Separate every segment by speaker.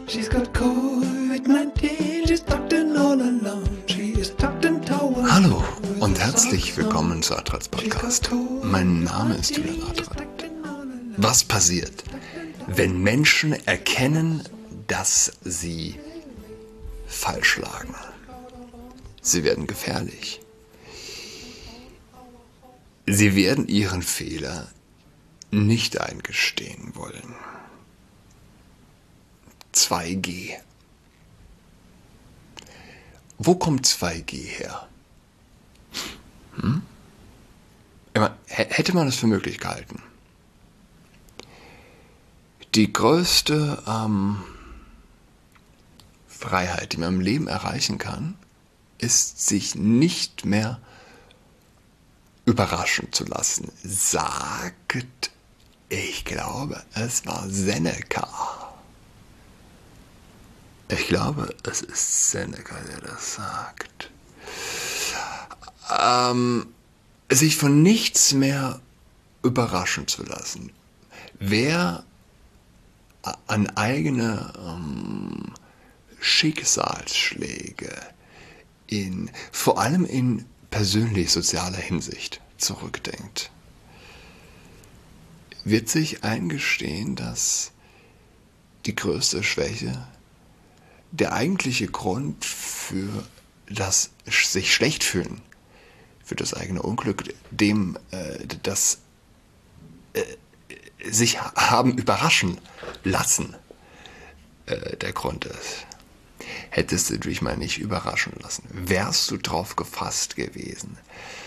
Speaker 1: She's got COVID-19, she's tucked in all alone. She is tucked in towel.
Speaker 2: Hallo und herzlich willkommen zu Adrats Podcast. Mein Name ist Julian Adrat. Was passiert, wenn Menschen erkennen, dass sie falsch lagen? Sie werden gefährlich. Sie werden ihren Fehler nicht eingestehen wollen. 2G. Wo kommt 2G her? Hätte man es für möglich gehalten? Die größte Freiheit, die man im Leben erreichen kann, ist, sich nicht mehr überraschen zu lassen, sagt, ich glaube, es war Seneca. Ich glaube, es ist Seneca, der das sagt. Sich von nichts mehr überraschen zu lassen. Wer an eigene Schicksalsschläge vor allem in persönlich-sozialer Hinsicht zurückdenkt, wird sich eingestehen, dass die größte Schwäche, der eigentliche Grund für das sich schlecht fühlen, für das eigene Unglück, das sich haben überraschen lassen, der Grund ist. Hättest du dich mal nicht überraschen lassen, wärst du drauf gefasst gewesen.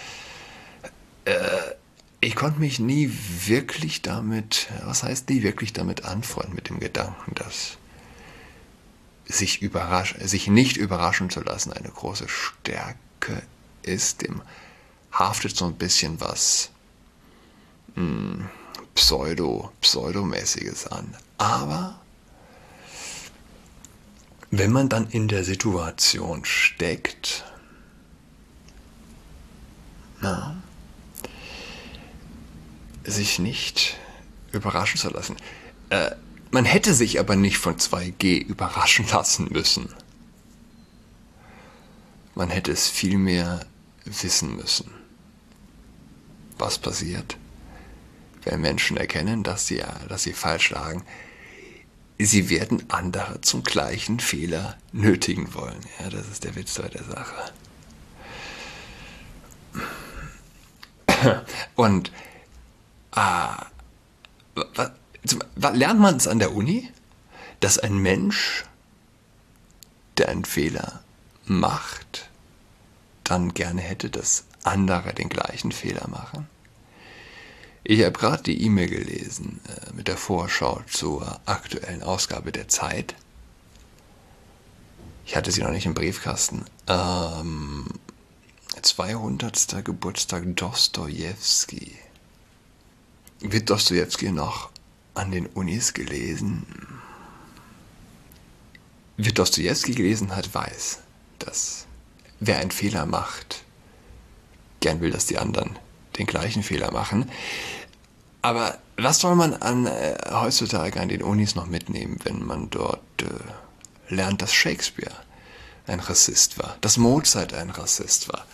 Speaker 2: Ich konnte mich nie wirklich damit anfreunden, mit dem Gedanken, dass sich nicht überraschen zu lassen eine große Stärke ist. Dem haftet so ein bisschen was Pseudomäßiges an. Aber wenn man dann in der Situation steckt, sich nicht überraschen zu lassen. Man hätte sich aber nicht von 2G überraschen lassen müssen. Man hätte es vielmehr wissen müssen. Was passiert, wenn Menschen erkennen, dass sie falsch lagen? Sie werden andere zum gleichen Fehler nötigen wollen. Ja, das ist der Witz bei der Sache. Und lernt man es an der Uni, dass ein Mensch, der einen Fehler macht, dann gerne hätte, dass andere den gleichen Fehler machen? Ich habe gerade die E-Mail gelesen mit der Vorschau zur aktuellen Ausgabe der Zeit. Ich hatte sie noch nicht im Briefkasten. 200. Geburtstag Dostojewski. Wird Dostojewski noch an den Unis gelesen? Wer Dostojewski gelesen hat, weiß, dass wer einen Fehler macht, gern will, dass die anderen den gleichen Fehler machen. Aber was soll man heutzutage an den Unis noch mitnehmen, wenn man dort lernt, dass Shakespeare ein Rassist war, dass Mozart ein Rassist war?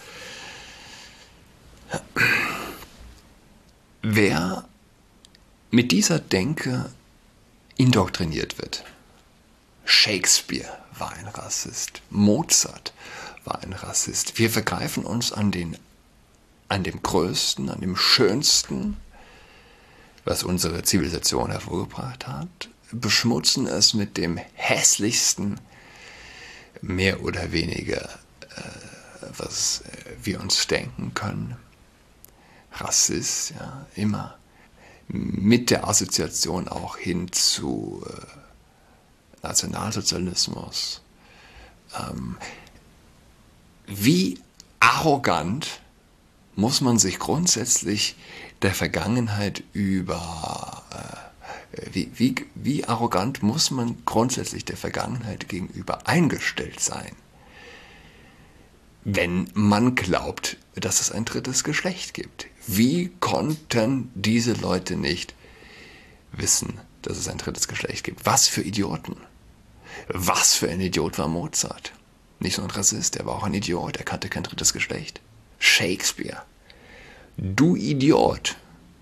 Speaker 2: Wer mit dieser Denke indoktriniert wird. Shakespeare war ein Rassist, Mozart war ein Rassist. Wir vergreifen uns an dem Größten, an dem Schönsten, was unsere Zivilisation hervorgebracht hat, beschmutzen es mit dem Hässlichsten, mehr oder weniger, was wir uns denken können. Rassist, ja, immer mit der Assoziation auch hin zu Nationalsozialismus. Wie arrogant muss man sich grundsätzlich der Vergangenheit wie arrogant muss man grundsätzlich der Vergangenheit gegenüber eingestellt sein, wenn man glaubt, dass es ein drittes Geschlecht gibt? Wie konnten diese Leute nicht wissen, dass es ein drittes Geschlecht gibt? Was für Idioten! Was für ein Idiot war Mozart? Nicht nur ein Rassist, er war auch ein Idiot, er kannte kein drittes Geschlecht. Shakespeare. Du Idiot.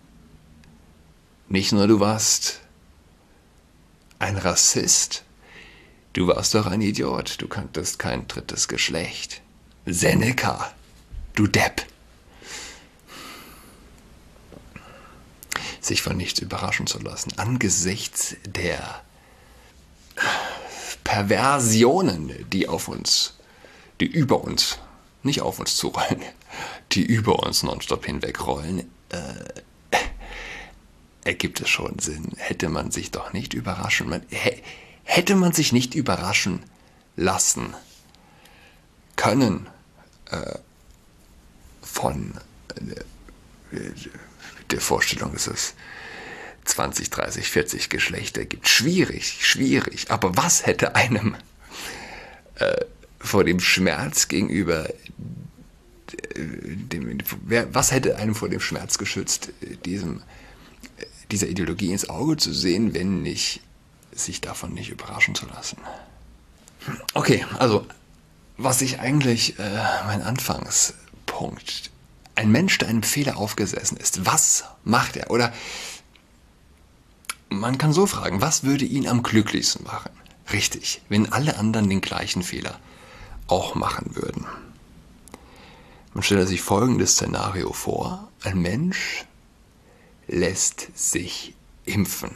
Speaker 2: Nicht nur du warst ein Rassist, du warst doch ein Idiot, du kanntest kein drittes Geschlecht. Seneca, du Depp. Sich von nichts überraschen zu lassen, angesichts der Perversionen, die über uns, nicht auf uns zurollen, die über uns nonstop hinwegrollen, ergibt es schon Sinn. Hätte man sich doch nicht hätte man sich nicht überraschen lassen können von der Vorstellung, dass es 20, 30, 40 Geschlechter gibt. Schwierig. Aber was hätte einem vor dem Schmerz gegenüber was hätte einem vor dem Schmerz geschützt, dieser Ideologie ins Auge zu sehen, wenn nicht sich davon nicht überraschen zu lassen? Okay, also was ich eigentlich mein Anfangspunkt, ein Mensch, der einem Fehler aufgesessen ist, was macht er? Oder man kann so fragen, was würde ihn am glücklichsten machen? Richtig, wenn alle anderen den gleichen Fehler auch machen würden. Man stellt sich folgendes Szenario vor. Ein Mensch lässt sich impfen.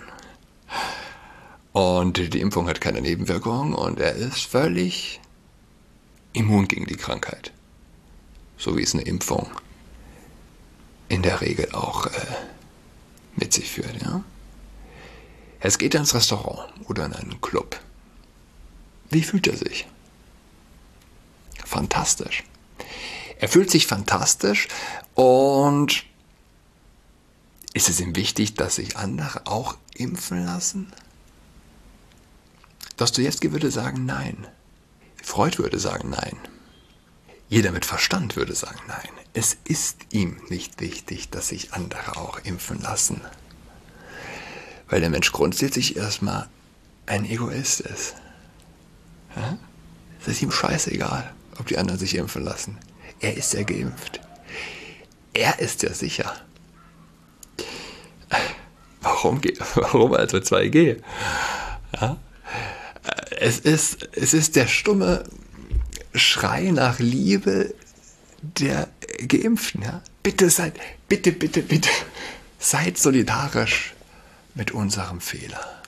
Speaker 2: Und die Impfung hat keine Nebenwirkungen und er ist völlig immun gegen die Krankheit. So wie es eine Impfung in der Regel auch mit sich führt. Ja? Jetzt geht er ins Restaurant oder in einen Club. Wie fühlt er sich? Fantastisch. Er fühlt sich fantastisch und ist es ihm wichtig, dass sich andere auch impfen lassen? Dostojewski würde sagen nein. Freud würde sagen nein. Jeder mit Verstand würde sagen nein. Es ist ihm nicht wichtig, dass sich andere auch impfen lassen. Weil der Mensch grundsätzlich erstmal ein Egoist ist. Ja? Es ist ihm scheißegal, ob die anderen sich impfen lassen. Er ist ja geimpft. Er ist ja sicher. Warum also 2G? Ja? Es ist der stumme Schrei nach Liebe der Geimpften. Ja? Bitte seid solidarisch mit unserem Fehler.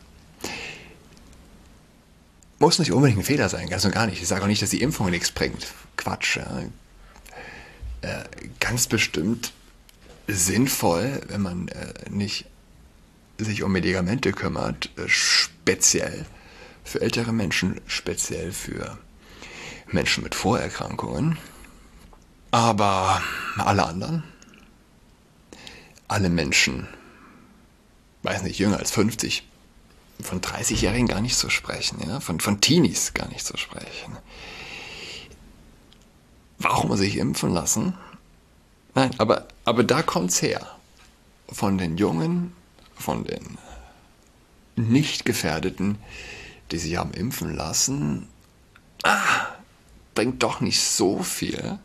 Speaker 2: Muss nicht unbedingt ein Fehler sein, ganz und gar nicht. Ich sage auch nicht, dass die Impfung nichts bringt. Quatsch. Ja? Ganz bestimmt sinnvoll, wenn man nicht sich um Medikamente kümmert, speziell für ältere Menschen, speziell für Menschen mit Vorerkrankungen. Aber alle anderen, alle Menschen, weiß nicht, jünger als 50, von 30-Jährigen gar nicht zu sprechen, ja? von Teenies gar nicht zu sprechen. Warum sich impfen lassen? Nein, aber da kommt's her. Von den Jungen, von den Nicht-Gefährdeten, die sich haben impfen lassen, bringt doch nicht so viel.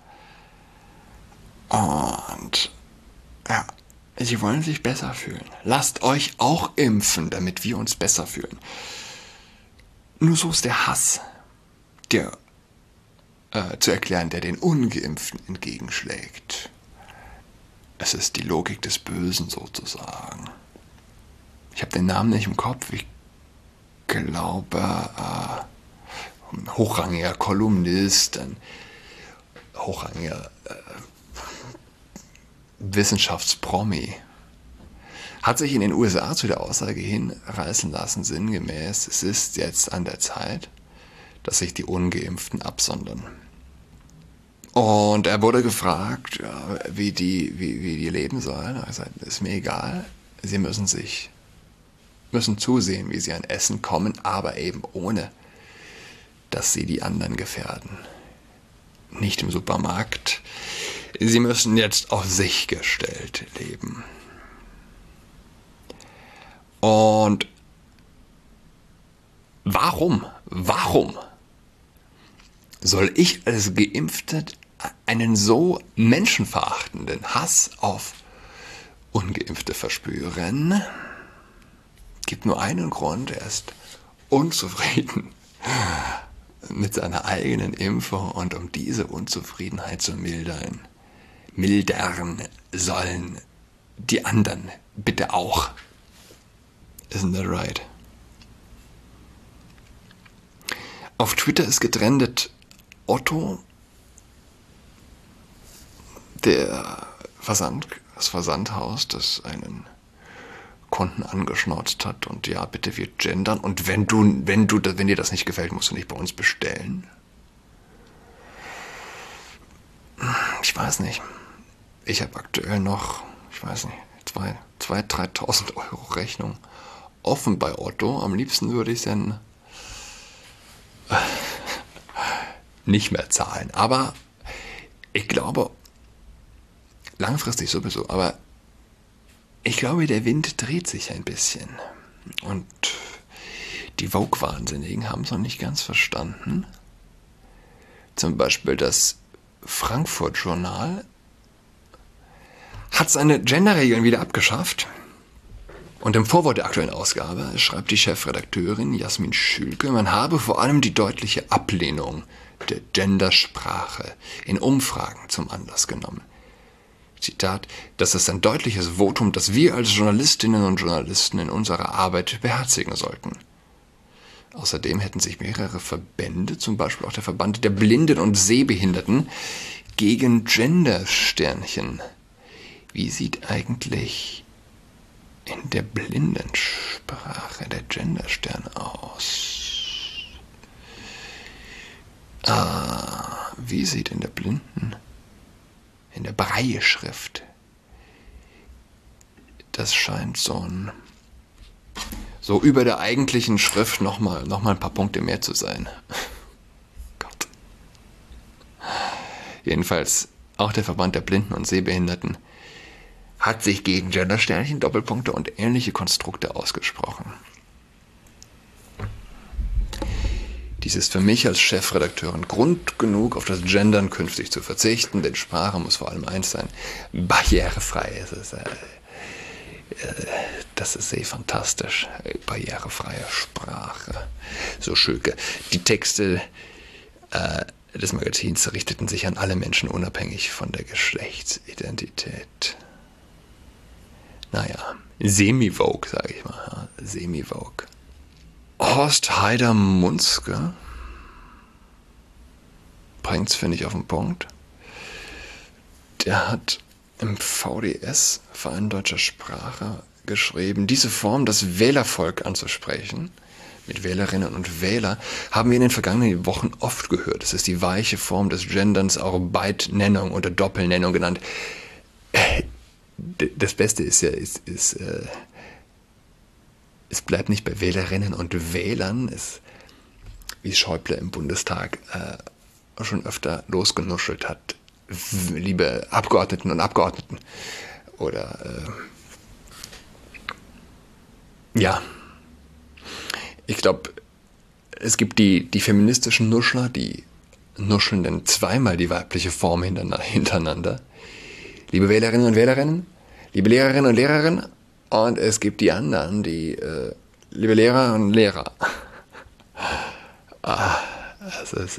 Speaker 2: Und ja, sie wollen sich besser fühlen. Lasst euch auch impfen, damit wir uns besser fühlen. Nur so ist der Hass, der zu erklären, der den Ungeimpften entgegenschlägt. Es ist die Logik des Bösen sozusagen. Ich habe den Namen nicht im Kopf. Ich glaube, ein hochrangiger Kolumnist, ein hochrangiger Wissenschaftspromi, hat sich in den USA zu der Aussage hinreißen lassen, sinngemäß, es ist jetzt an der Zeit, dass sich die Ungeimpften absondern. Und er wurde gefragt, ja, wie die leben sollen. Er sagt, ist mir egal, sie müssen zusehen, wie sie an Essen kommen, aber eben ohne, dass sie die anderen gefährden. Nicht im Supermarkt. Sie müssen jetzt auf sich gestellt leben. Und Warum soll ich als Geimpfter einen so menschenverachtenden Hass auf Ungeimpfte verspüren? Gibt nur einen Grund, er ist unzufrieden mit seiner eigenen Impfung, und um diese Unzufriedenheit zu mildern sollen die anderen bitte auch. Isn't that right? Auf Twitter ist getrennt, Otto, das Versandhaus, das einen Kunden angeschnauzt hat und ja, bitte wir gendern, und wenn dir das nicht gefällt, musst du nicht bei uns bestellen. Ich weiß nicht. Ich habe aktuell noch, 2.000, 3.000 Euro Rechnung offen bei Otto. Am liebsten würde ich es dann nicht mehr zahlen. Aber ich glaube, langfristig sowieso, aber ich glaube, der Wind dreht sich ein bisschen. Und die Vogue-Wahnsinnigen haben es noch nicht ganz verstanden. Zum Beispiel das Frankfurt-Journal hat seine Gender-Regeln wieder abgeschafft. Und im Vorwort der aktuellen Ausgabe schreibt die Chefredakteurin Jasmin Schülke, man habe vor allem die deutliche Ablehnung der Gendersprache in Umfragen zum Anlass genommen. Zitat, das ist ein deutliches Votum, das wir als Journalistinnen und Journalisten in unserer Arbeit beherzigen sollten. Außerdem hätten sich mehrere Verbände, zum Beispiel auch der Verband der Blinden und Sehbehinderten, gegen Gendersternchen. Wie sieht eigentlich in der Blindensprache der Genderstern aus? Wie sieht in der Brailleschrift? Das scheint so über der eigentlichen Schrift noch mal ein paar Punkte mehr zu sein. Gott. Jedenfalls auch der Verband der Blinden und Sehbehinderten hat sich gegen Gendersternchen, Doppelpunkte und ähnliche Konstrukte ausgesprochen. Dies ist für mich als Chefredakteurin Grund genug, auf das Gendern künftig zu verzichten, denn Sprache muss vor allem eins sein: barrierefrei. Das ist sehr fantastisch. Barrierefreie Sprache. So Schülke. Die Texte des Magazins richteten sich an alle Menschen, unabhängig von der Geschlechtsidentität. Naja, Semi-Vogue, sage ich mal. Ja, Semi-Vogue. Horst Haider-Munzke bringt's, finde ich, auf den Punkt. Der hat im VDS, Verein Deutscher Sprache, geschrieben, diese Form, das Wählervolk anzusprechen, mit Wählerinnen und Wähler, haben wir in den vergangenen Wochen oft gehört. Es ist die weiche Form des Genderns, auch Beitnennung oder Doppelnennung genannt. Das Beste ist ja, es bleibt nicht bei Wählerinnen und Wählern, wie Schäuble im Bundestag schon öfter losgenuschelt hat. Liebe Abgeordneten und Abgeordneten. Oder, ja. Ich glaube, es gibt die feministischen Nuschler, die nuscheln dann zweimal die weibliche Form hintereinander. Liebe Wählerinnen und Wählerinnen, liebe Lehrerinnen und Lehrerinnen, und es gibt die anderen, die liebe Lehrer und Lehrer. Das ist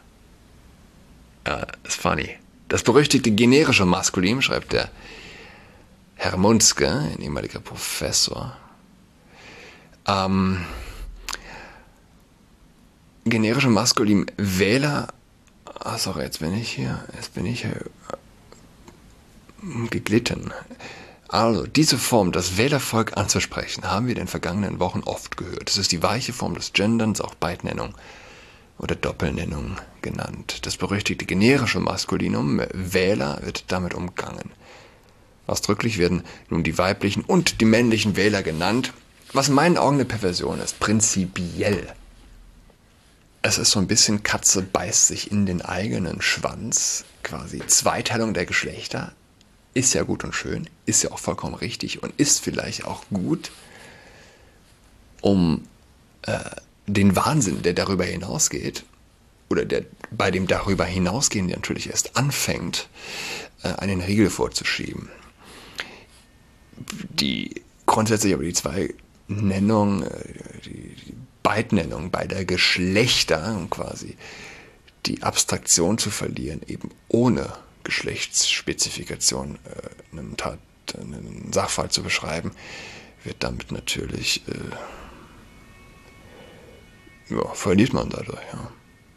Speaker 2: funny. Das berüchtigte generische Maskulin, schreibt der Herr Munzke, ein ehemaliger Professor. Generische Maskulin Wähler. Sorry, jetzt bin ich hier geglitten. Also, diese Form, das Wählervolk anzusprechen, haben wir in den vergangenen Wochen oft gehört. Es ist die weiche Form des Genderns, auch Beitnennung oder Doppelnennung genannt. Das berüchtigte generische Maskulinum Wähler wird damit umgangen. Ausdrücklich werden nun die weiblichen und die männlichen Wähler genannt, was in meinen Augen eine Perversion ist, prinzipiell. Es ist so ein bisschen Katze beißt sich in den eigenen Schwanz, quasi Zweiteilung der Geschlechter. Ist ja gut und schön, ist ja auch vollkommen richtig und ist vielleicht auch gut, um den Wahnsinn, der darüber hinausgeht, oder der bei dem darüber hinausgehen natürlich erst anfängt, einen Riegel vorzuschieben. Die grundsätzlich aber die Zwei-Nennung, die Beidnennung beider Geschlechter, um quasi die Abstraktion zu verlieren, eben ohne Geschlechtsspezifikation einen Sachverhalt zu beschreiben, wird damit natürlich, verliert man dadurch. Ja.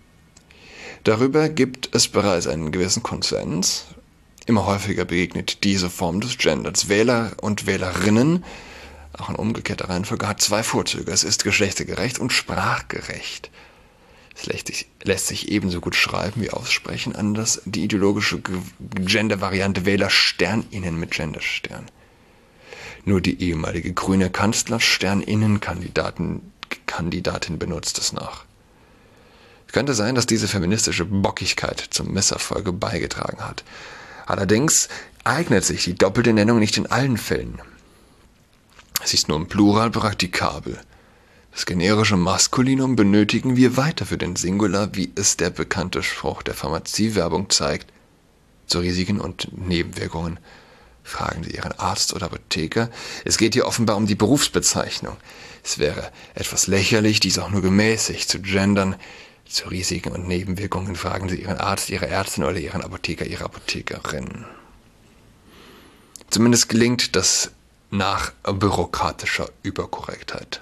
Speaker 2: Darüber gibt es bereits einen gewissen Konsens. Immer häufiger begegnet diese Form des Genders. Wähler und Wählerinnen, auch in umgekehrter Reihenfolge, hat zwei Vorzüge. Es ist geschlechtergerecht und sprachgerecht. Es lässt sich ebenso gut schreiben wie aussprechen, anders die ideologische Gender-Variante WählerSterninnen mit Genderstern. Nur die ehemalige grüne Kanzler-Sterninnen-Kandidatin benutzt es noch. Es könnte sein, dass diese feministische Bockigkeit zum Misserfolge beigetragen hat. Allerdings eignet sich die doppelte Nennung nicht in allen Fällen. Sie ist nur im Plural praktikabel. Das generische Maskulinum benötigen wir weiter für den Singular, wie es der bekannte Spruch der Pharmaziewerbung zeigt. Zu Risiken und Nebenwirkungen fragen Sie Ihren Arzt oder Apotheker. Es geht hier offenbar um die Berufsbezeichnung. Es wäre etwas lächerlich, dies auch nur gemäßigt zu gendern. Zu Risiken und Nebenwirkungen fragen Sie Ihren Arzt, Ihre Ärztin oder Ihren Apotheker, Ihre Apothekerin. Zumindest gelingt das nach bürokratischer Überkorrektheit.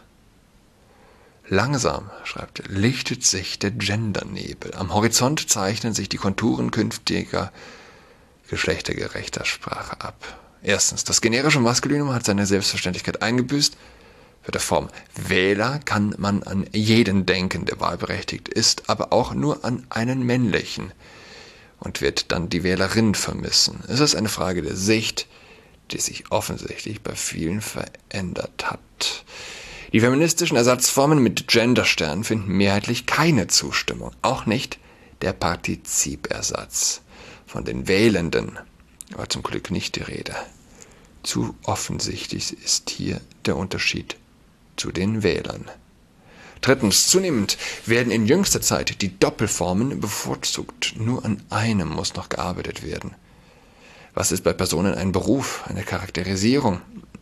Speaker 2: Langsam, schreibt er, lichtet sich der Gendernebel. Am Horizont zeichnen sich die Konturen künftiger geschlechtergerechter Sprache ab. Erstens, das generische Maskulinum hat seine Selbstverständlichkeit eingebüßt. Für der Form Wähler kann man an jeden denken, der wahlberechtigt ist, aber auch nur an einen männlichen und wird dann die Wählerin vermissen. Es ist eine Frage der Sicht, die sich offensichtlich bei vielen verändert hat. Die feministischen Ersatzformen mit Genderstern finden mehrheitlich keine Zustimmung, auch nicht der Partizipersatz. Von den Wählenden war zum Glück nicht die Rede. Zu offensichtlich ist hier der Unterschied zu den Wählern. Drittens, zunehmend werden in jüngster Zeit die Doppelformen bevorzugt. Nur an einem muss noch gearbeitet werden. Was ist bei Personen ein Beruf, eine Charakterisierung?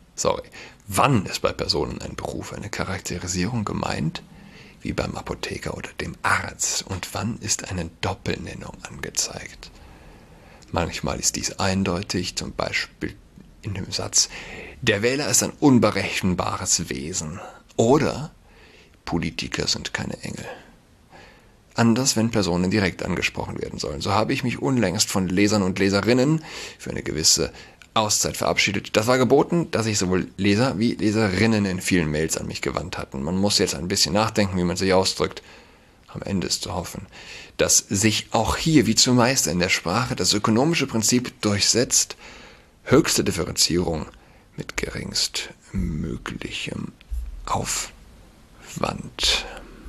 Speaker 2: Wann ist bei Personen ein Beruf, eine Charakterisierung gemeint? Wie beim Apotheker oder dem Arzt. Und wann ist eine Doppelnennung angezeigt? Manchmal ist dies eindeutig, zum Beispiel in dem Satz, der Wähler ist ein unberechenbares Wesen. Oder Politiker sind keine Engel. Anders, wenn Personen direkt angesprochen werden sollen. So habe ich mich unlängst von Lesern und Leserinnen für eine gewisse Auszeit verabschiedet. Das war geboten, dass sich sowohl Leser wie Leserinnen in vielen Mails an mich gewandt hatten. Man muss jetzt ein bisschen nachdenken, wie man sich ausdrückt. Am Ende ist zu hoffen, dass sich auch hier, wie zumeist in der Sprache, das ökonomische Prinzip durchsetzt. Höchste Differenzierung mit geringstmöglichem Aufwand.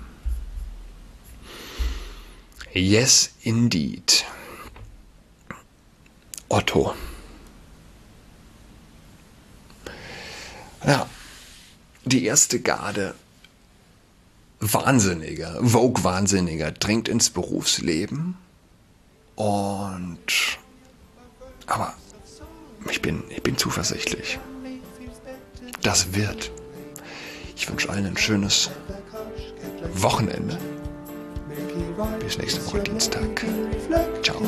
Speaker 2: Yes, indeed. Otto. Ja, die erste Garde Wahnsinniger, Vogue-Wahnsinniger dringt ins Berufsleben aber ich bin zuversichtlich. Das wird. Ich wünsche allen ein schönes Wochenende. Bis nächste Woche Dienstag. Ciao.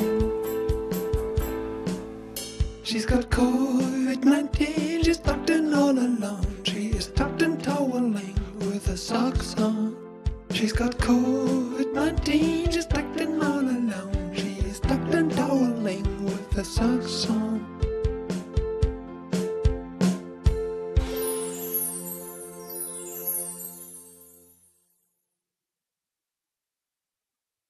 Speaker 1: She's got COVID-19, she's tucked in all alone. She is tucked in toweling with her socks on. She's got COVID-19, she's tucked in all alone. She is tucked in toweling with her socks on.